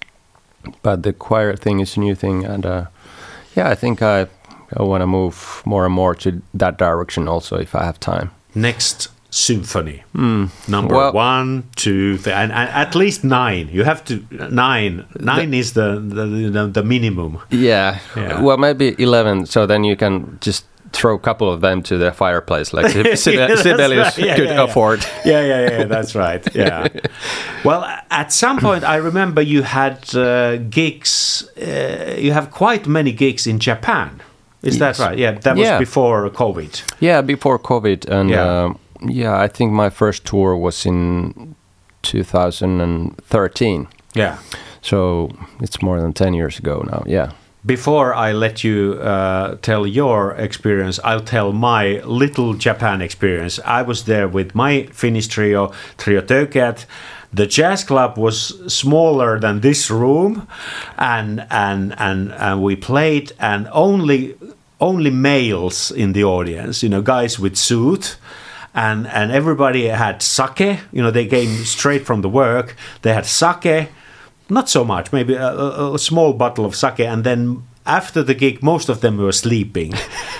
But the choir thing is a new thing, and uh, yeah, I think I I want to move more and more to that direction also if I have time. Next symphony, number Well- one, two, th- and, and at least nine. You have to nine. Nine is the the, the the minimum. Yeah. Yeah. Well, maybe eleven, so then you can just throw a couple of them to the fireplace, like Sib- Sib- Yeah, that's Sibelius right. Yeah, could yeah, yeah. afford. Yeah, yeah, yeah. That's right. Yeah. Well, at some point, I remember you had uh, gigs. Uh, you have quite many gigs in Japan. Is that Yes. right? Yeah, that was Yeah. before COVID. Yeah, before COVID, and Yeah. yeah. yeah, I think my first tour was in two thousand thirteen. Yeah. So it's more than ten years ago now. Yeah. Before I let you uh, tell your experience, I'll tell my little Japan experience. I was there with my Finnish trio, Trio Tökeät. The jazz club was smaller than this room, and and and, and we played, and only only males in the audience. You know, guys with suit. And and everybody had sake. You know, they came straight from the work. They had sake, not so much, maybe a, a, a small bottle of sake. And then after the gig, most of them were sleeping.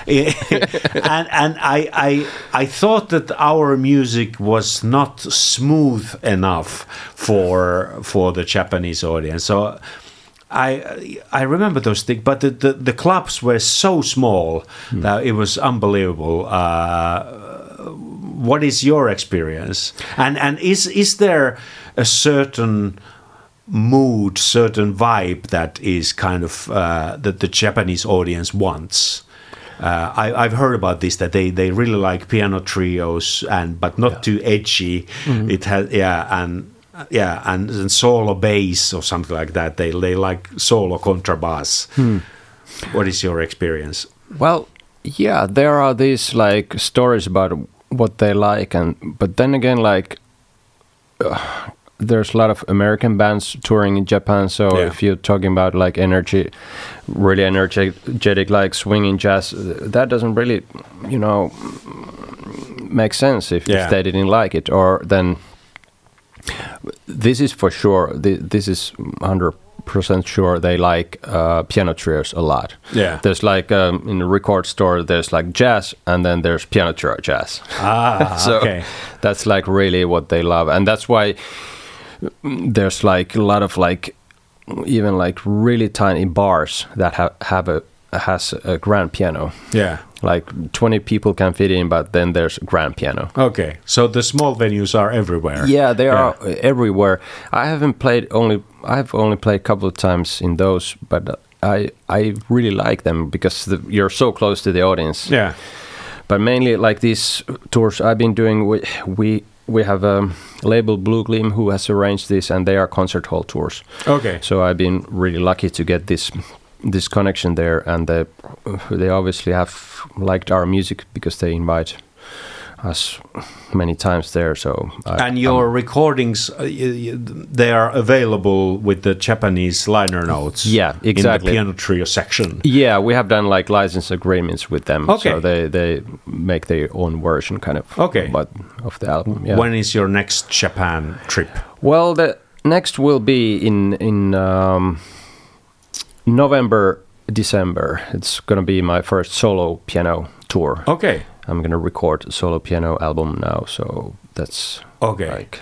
and and I, I I thought that our music was not smooth enough for for the Japanese audience. So I I remember those things, but the, the, the clubs were so small that it was unbelievable. Uh, what is your experience? And and is is there a certain mood, certain vibe that is kind of uh, that the Japanese audience wants? Uh, I, I've heard about this, that they, they really like piano trios, and but not Yeah. too edgy. It has yeah and yeah and, and solo bass or something like that. They they like solo contrabass. What is your experience? Well, yeah, there are these like stories about what they like, and but then again, like uh, there's a lot of American bands touring in Japan. So Yeah. if you're talking about like energy, really energetic, like swinging jazz, that doesn't really, you know, make sense if, Yeah. if they didn't like it. Or then this is for sure. Th- this is one hundred percent sure they like uh, piano trios a lot. Yeah. There's like um, in the record store, there's like jazz, and then there's piano trio jazz. Ah, So okay. that's like really what they love, and that's why there's like a lot of like even like really tiny bars that have have a has a grand piano. Yeah. Like twenty people can fit in, but then there's a grand piano. Okay. So the small venues are everywhere. Yeah, they Yeah. are everywhere. I haven't played only. I've only played a couple of times in those, but I I really like them because the, you're so close to the audience. Yeah. But mainly like these tours I've been doing, we we, we have a label Blue Gleam who has arranged this, and they are concert hall tours. Okay. So I've been really lucky to get this this connection there, and they they obviously have liked our music because they invite us many times there. So I, And your recordings, uh, y- y- they are available with the Japanese liner notes. Yeah, In exactly. the piano trio section. yeah, we have done like license agreements with them. Okay. So they they make their own version kind of. Okay. But of the album. Yeah. When is your next Japan trip? Well, the next will be in in um, November, December. It's gonna be my first solo piano tour. Okay. I'm gonna record a solo piano album now, so that's Okay. like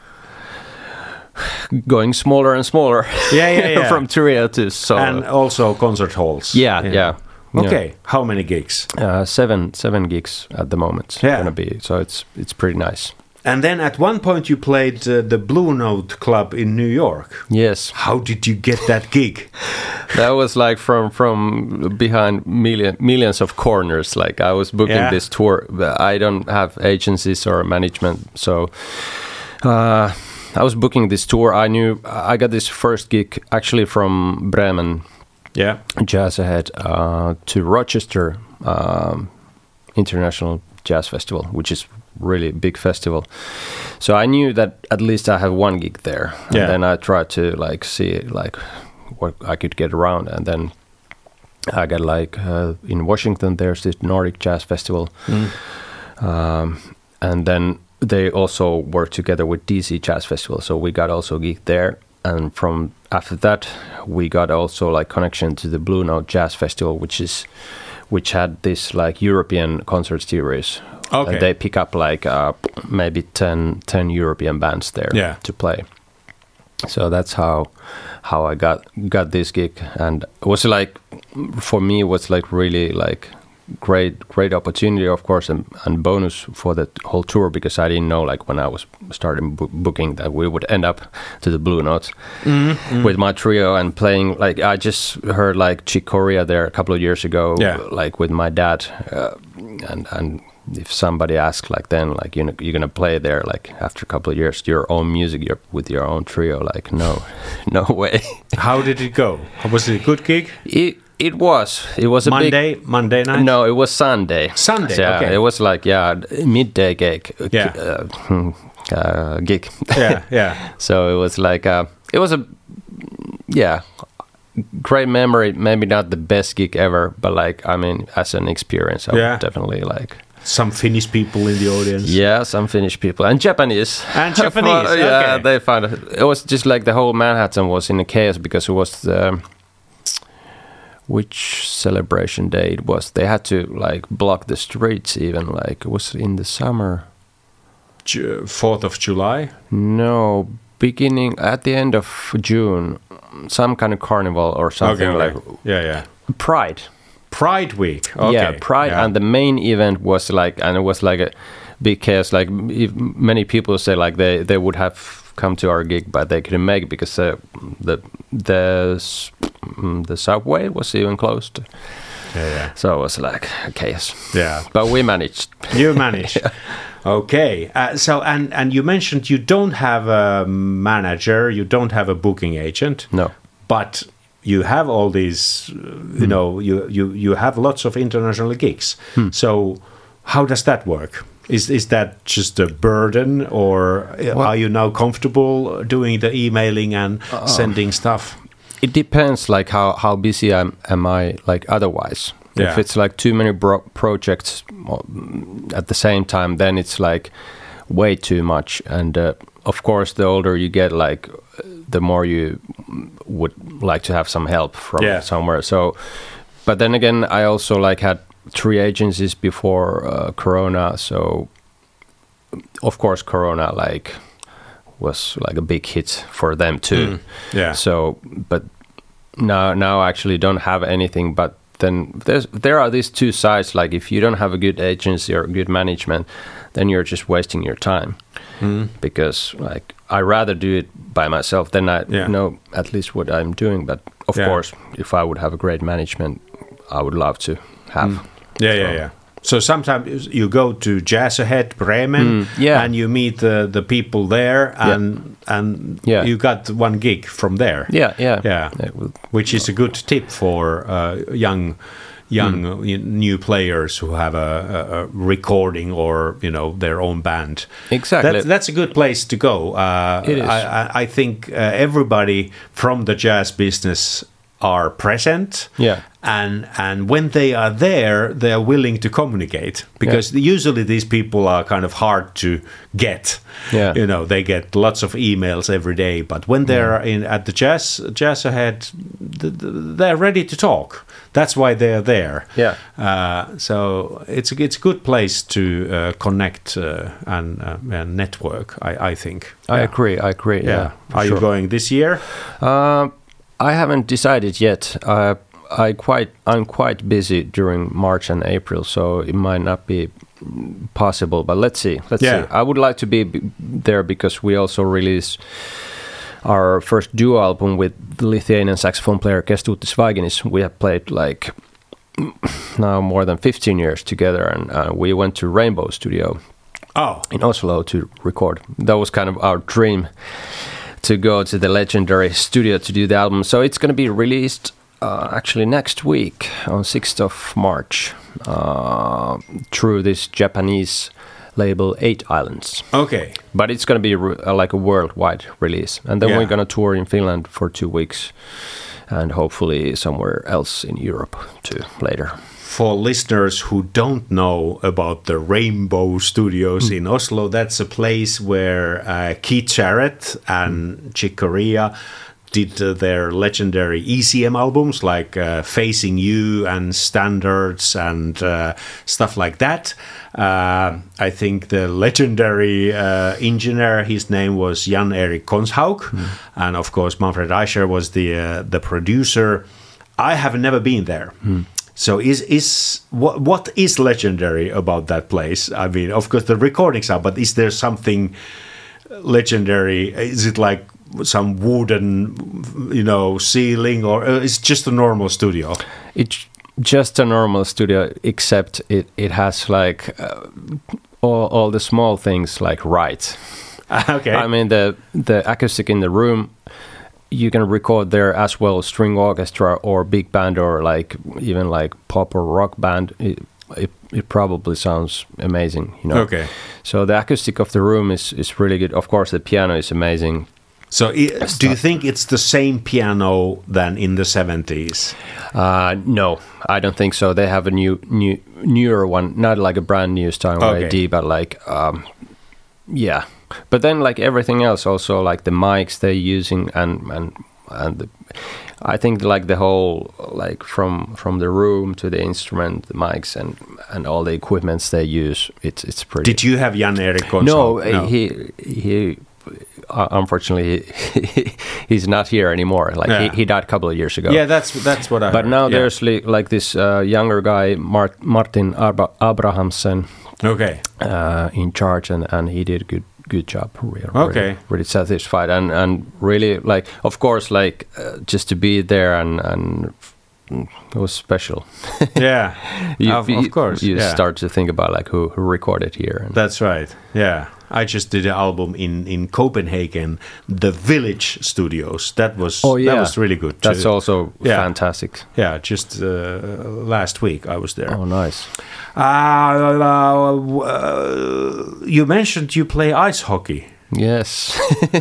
going smaller and smaller. Yeah, yeah, yeah. From trio to solo. And also concert halls. yeah, yeah, Okay. How many gigs? Uh, seven seven gigs at the moment. Yeah. Gonna be so it's it's pretty nice. And then at one point you played uh, the Blue Note Club in New York. Yes. How did you get that gig? That was like from from behind million millions of corners. Like I was booking Yeah. this tour. But I don't have agencies or management, so uh, I was booking this tour. I knew I got this first gig actually from Bremen Yeah. Jazz Ahead uh, to Rochester um, International Jazz Festival, which is really big festival. So I knew that at least I have one gig there. And Yeah. then I tried to like see like what I could get around, and then I got like uh, in Washington there's this Nordic Jazz Festival, Mm. um, and then they also work together with D C Jazz Festival, so we got also a gig there. And from after that we got also like connection to the Blue Note Jazz Festival, which is which had this like European concert series. Okay. And they pick up like uh, maybe ten, ten European bands there Yeah. to play. So that's how how I got got this gig, and it was like for me it was like really like great great opportunity, of course, and, and bonus for the whole tour, because I didn't know like when I was starting bo- booking that we would end up to the Blue Note Mm-hmm. with my trio and playing. Like I just heard like Chick Corea there a couple of years ago, Yeah. like with my dad, uh, and and. If somebody asks like then like you know you're gonna play there like after a couple of years your own music you're with your own trio, like no no way. How did it go? Was it a good gig? it it was it was a Monday, big Monday night? no it was Sunday Sunday, yeah, okay. it was like yeah midday gig Yeah. uh, hmm, uh, gig Yeah, yeah. so it was like uh it was a yeah great memory, maybe not the best gig ever, but like I mean as an experience I Yeah. would definitely like. Some Finnish people in the audience. Yeah, some Finnish people and Japanese. And Japanese, yeah, okay. they found it. It was just like the whole Manhattan was in a chaos because it was the which celebration day it was. They had to like block the streets even, like it was in the summer. Ju- fourth of July. No, beginning at the end of June, some kind of carnival or something Okay, like okay. Yeah, yeah. Pride. Pride Week. Okay. Yeah, Pride, Yeah. and the main event was like, and it was like a big chaos. Like if many people say, like they they would have come to our gig, but they couldn't make it because uh, the the s- mm, the subway was even closed. Yeah, yeah. So it was like a chaos. Yeah. But we managed. You managed. Okay. Uh, so and and you mentioned you don't have a manager, you don't have a booking agent. No. But you have all these, uh, you Hmm. know, you, you, you have lots of international gigs. So how does that work? Is is that just a burden, or Well- are you now comfortable doing the emailing and sending stuff? It depends, like how how busy am, am I, like otherwise. Yeah. If it's like too many bro- projects uh, at the same time, then it's like way too much. And uh, of course, the older you get, like uh, the more you would like to have some help from Yeah. somewhere. So, but then again, I also like had three agencies before uh, Corona. So, of course, Corona like was like a big hit for them too. Mm. Yeah. So, but now now I actually don't have anything. But then there's there are these two sides. Like if you don't have a good agency or good management, then you're just wasting your time. Mm. Because like I rather do it by myself than I Yeah. know at least what I'm doing. But of Yeah. course, if I would have a great management, I would love to have. Yeah, yeah, So- yeah. So sometimes you go to Jazz Ahead Bremen, Mm, yeah. and you meet the, the people there, and and Yeah. you got one gig from there. Yeah, yeah, Yeah. It would- Which is a good tip for uh, young young Mm. uh, new players who have a, a, a recording or you know their own band. Exactly. That's, that's a good place to go. Uh, It is. I, I, I think uh, everybody from the jazz business are present. Yeah. And and when they are there, they are willing to communicate because usually these people are kind of hard to get. Yeah. You know, they get lots of emails every day, but when they're in at the jazz jazz ahead, th- th- they're ready to talk. That's why they're there. Yeah. Uh, so it's a, it's a good place to uh, connect uh, and, uh, and network. I, I think. I Yeah. agree. I agree. Yeah. Yeah. for Are you sure. going this year? Uh, I haven't decided yet. Uh, I quite I'm quite busy during March and April, so it might not be possible. But let's see. Let's Yeah. see. I would like to be b- there because we also release our first duo album with the Lithuanian saxophone player Kęstutis Vaiginis. We have played like now more than fifteen years together, and uh, we went to Rainbow Studio Oh, in Oslo to record. That was kind of our dream, to go to the legendary studio to do the album. So it's going to be released uh, actually next week on sixth of March uh, through this Japanese label Eight Islands. okay. But it's going to be re- uh, like a worldwide release. And then Yeah. we're going to tour in Finland for two weeks and hopefully somewhere else in Europe too later. For listeners who don't know about the Rainbow Studios Mm. in Oslo, that's a place where uh, Keith Jarrett and Chick Corea did uh, their legendary E C M albums like uh, Facing You and Standards and uh, stuff like that. Uh, I think the legendary uh, engineer, his name was Jan-Erik Konshaug, and of course Manfred Eicher was the uh, the producer. I have never been there. So is is what what is legendary about that place? I mean, of course the recordings are, but is there something legendary? Is it like some wooden, you know, ceiling, or uh, it's just a normal studio? It's just a normal studio, except it, it has like uh, all, all the small things like right. Okay. I mean, the the acoustic in the room, you can record there as well string orchestra or big band or like even like pop or rock band. It, it, it probably sounds amazing, you know. Okay. So the acoustic of the room is, is really good. Of course, the piano is amazing. So i do you think it's the same piano than in the seventies? Uh, no, I don't think so. They have a new, new, newer one, not like a brand new Steinway Okay. D, but like, um, yeah. But then, like everything else, also like the mics they're using, and and and the, I think like the whole like from from the room to the instrument, the mics, and and all the equipments they use, it's it's pretty. Did you have Jan-Erik Konshaug? No, uh, he he. Uh, unfortunately, he, he's not here anymore. Like Yeah. he, he died a couple of years ago. Yeah, that's that's what I. But heard. now Yeah. there's li- like this uh, younger guy, Mart- Martin Abra- Abrahamsen, Okay. uh, in charge, and, and he did a good good job. Really, Okay. really, really satisfied, and and really like, of course, like uh, just to be there and and it was special. Yeah. you, of, of course. you yeah. start to think about like who, who recorded here. And That's right. Yeah. I just did an album in, in Copenhagen, the Village Studios. That was Oh, yeah. that was really good. that's too. also Yeah. fantastic. Yeah, just uh, last week I was there. Oh, nice. Uh, uh, you mentioned you play ice hockey. Yes.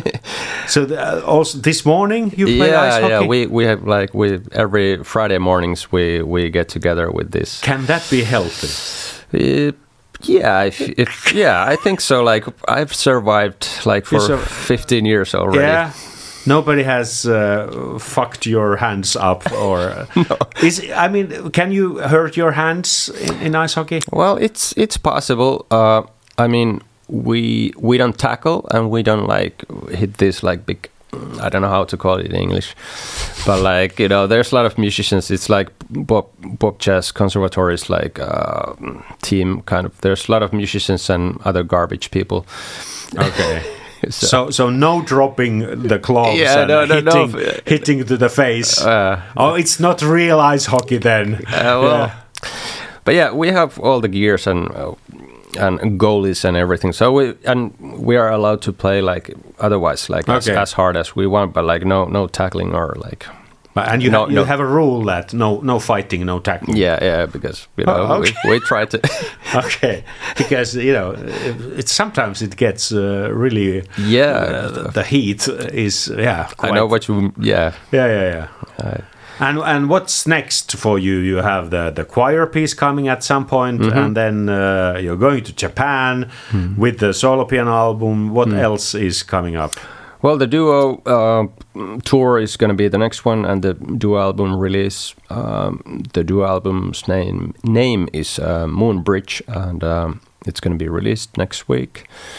So the, uh, also this morning you played yeah, ice hockey. yeah. We we have like we every Friday mornings we we get together with this. Can that be healthy? Uh, yeah, if, if yeah, I think so. Like I've survived like for You sur- fifteen years already. Yeah. Nobody has uh, fucked your hands up, or uh, is I mean, can you hurt your hands in, in ice hockey? Well, it's it's possible. Uh, I mean, we we don't tackle and we don't like hit this like big. I don't know how to call it in English, but like you know, there's a lot of musicians. It's like Bob Bob Jazz Conservatory's like uh, team kind of. There's a lot of musicians and other garbage people. Okay. So- So, so no dropping the gloves Yeah, and no, no, no. hitting, hitting to the face. Uh, oh, it's not real ice hockey then. Uh, well, Yeah. but yeah, we have all the gears and uh, and goalies and everything. So we and we are allowed to play like otherwise, like as, Okay. as hard as we want, but like no no tackling or like But- And you, No, ha- you no. have a rule that no no fighting, no tackling. yeah yeah because you know Oh, okay. we, we try to Okay, because you know it's sometimes it gets uh, really yeah. uh, the heat is yeah. I know quite- what you yeah. Yeah, yeah, yeah. Uh, And and what's next for you? You have the the choir piece coming at some point, Mm-hmm. and then uh, you're going to Japan with the solo piano album. What Mm. else is coming up? Well, the duo uh, tour is going to be the next one, and the duo album release. Um, the duo album's name name is uh, Moon Bridge, and um, it's going to be released next week.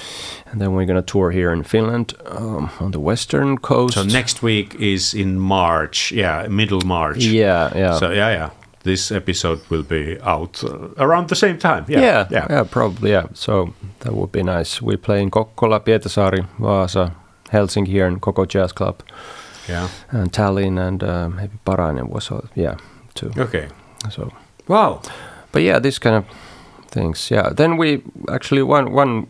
And then we're going to tour here in Finland um, on the western coast. So next week is in March. Yeah, middle March. Yeah, yeah. So yeah, yeah. This episode will be out uh, around the same time. Yeah, yeah, yeah, yeah, probably. Yeah. So that would be nice. We play in Kokkola, Pietarsaari, Vaasa, Helsinki here in Koko Jazz Club. Yeah. And Tallinn and uh, maybe Parainen was uh, yeah too. Okay. So wow. But yeah, this kind of things. Yeah. Then we actually one one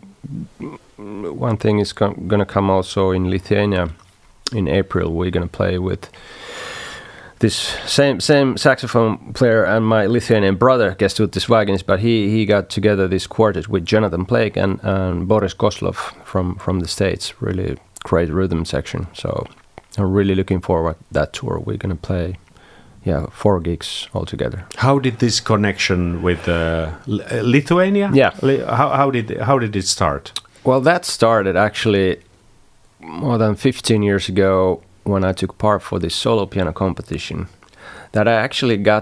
one thing is com- gonna come also in Lithuania in April. We're gonna play with this same same saxophone player and my Lithuanian brother Kęstutis Vaginis, but he he got together this quartet with Jonathan Blake and, and Boris Koslov from from the States. Really great rhythm section. So I'm really looking forward to that tour. We're gonna play, yeah, four gigs altogether. How did this connection with uh, Lithuania? Yeah. How how did how did it start? Well, that started actually more than fifteen years ago when I took part for this solo piano competition. That I actually got.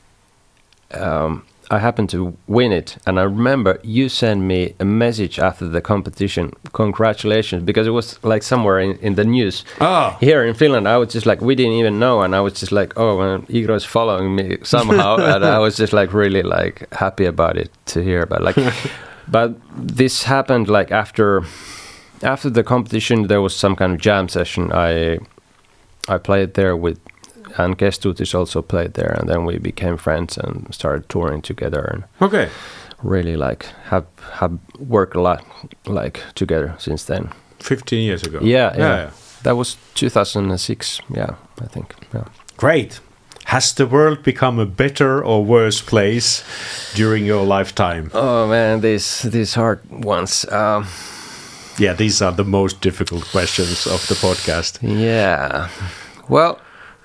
Um, I happened to win it, and I remember you sent me a message after the competition, congratulations, because it was like somewhere in, in the news. Oh. Here in Finland, I was just like, we didn't even know, and I was just like, oh, well, Igor is following me somehow, and I was just like really like happy about it to hear about like, but this happened like after, after the competition, there was some kind of jam session. I, I played there with. And Kęstutis also played there, and then we became friends and started touring together, and okay, really like have have worked a lot like together since then. Fifteen years ago. Yeah, yeah, yeah, yeah. That was two thousand six. Yeah, I think. Yeah. Great. Has the world become a better or worse place during your lifetime? Oh man, these these hard ones. Um, yeah, these are the most difficult questions of the podcast. Yeah. Well,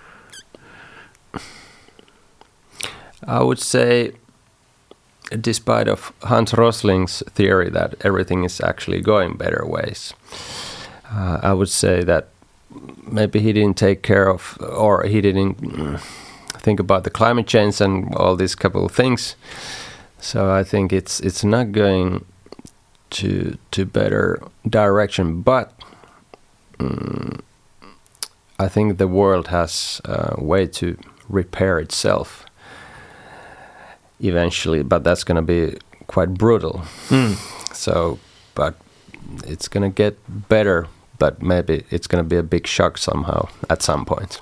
I would say, despite of Hans Rosling's theory that everything is actually going better ways, uh, I would say that maybe he didn't take care of, or he didn't think about the climate change and all these couple of things. So I think it's it's not going to to better direction, but um, I think the world has a way to repair itself eventually, but that's going to be quite brutal. Mm. So, but it's going to get better, but maybe it's going to be a big shock somehow at some point.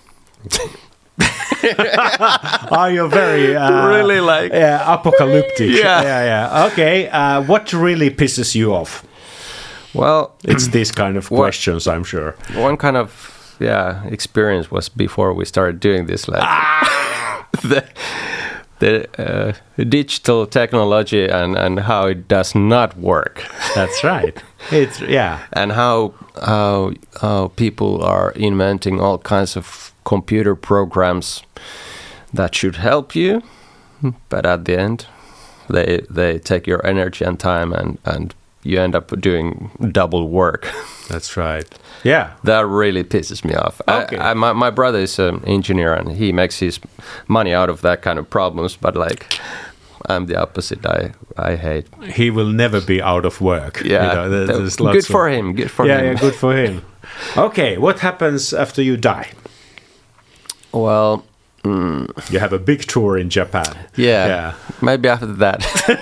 Are you very uh, really like yeah, apocalyptic? Yeah, yeah, yeah. Okay, uh, what really pisses you off? Well, it's these kind of questions, I'm sure. One kind of yeah experience was before we started doing this, like ah! the, the uh, digital technology and, and how it does not work. That's right. It's yeah, and how how how people are inventing all kinds of computer programs that should help you, but at the end, they they take your energy and time, and and you end up doing double work. That's right. Yeah, that really pisses me off. Okay. I, I, my my brother is an engineer and he makes his money out of that kind of problems. But like, I'm the opposite. I I hate. He will never be out of work. Yeah, you know, there's, there's good lots for of, him. Good for yeah, him. Yeah, good for him. Okay, what happens after you die? Well, mm, you have a big tour in Japan. Yeah, yeah. Maybe after that.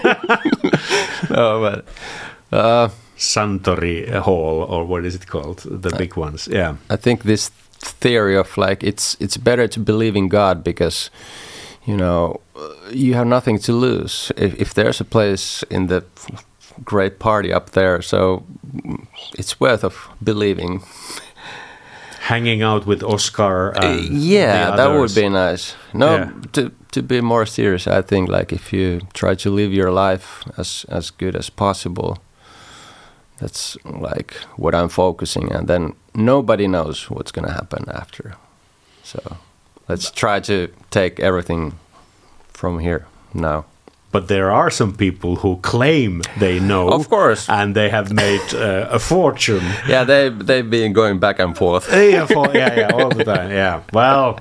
No, but. Uh, Suntory Hall, or what is it called? The big ones. Yeah. I think this theory of like it's it's better to believe in God because, you know, you have nothing to lose if, if there's a place in the great party up there. So it's worth of believing. Hanging out with Oscar. And uh, yeah, the that would others. be nice. No, Yeah. to to be more serious, I think like if you try to live your life as as good as possible. That's like what I'm focusing, and then nobody knows what's going to happen after. So let's try to take everything from here now. But there are some people who claim they know, Of course. and they have made uh, a fortune. Yeah, they they've been going back and forth. yeah, for, yeah, yeah, all the time. Yeah. Well,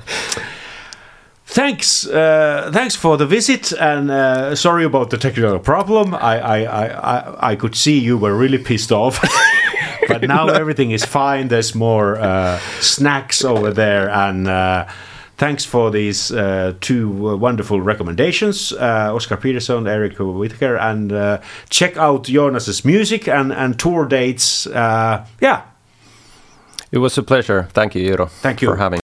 thanks, uh, thanks for the visit, and uh, sorry about the technical problem. I, I, I, I, I could see you were really pissed off. but now No. everything is fine. There's more uh, snacks over there, and uh, thanks for these uh, two uh, wonderful recommendations, uh, Oscar Peterson, Eric Whitaker, and uh, check out Jonas's music and, and tour dates. Uh, yeah. It was a pleasure. Thank you, Eero. Thank you. For having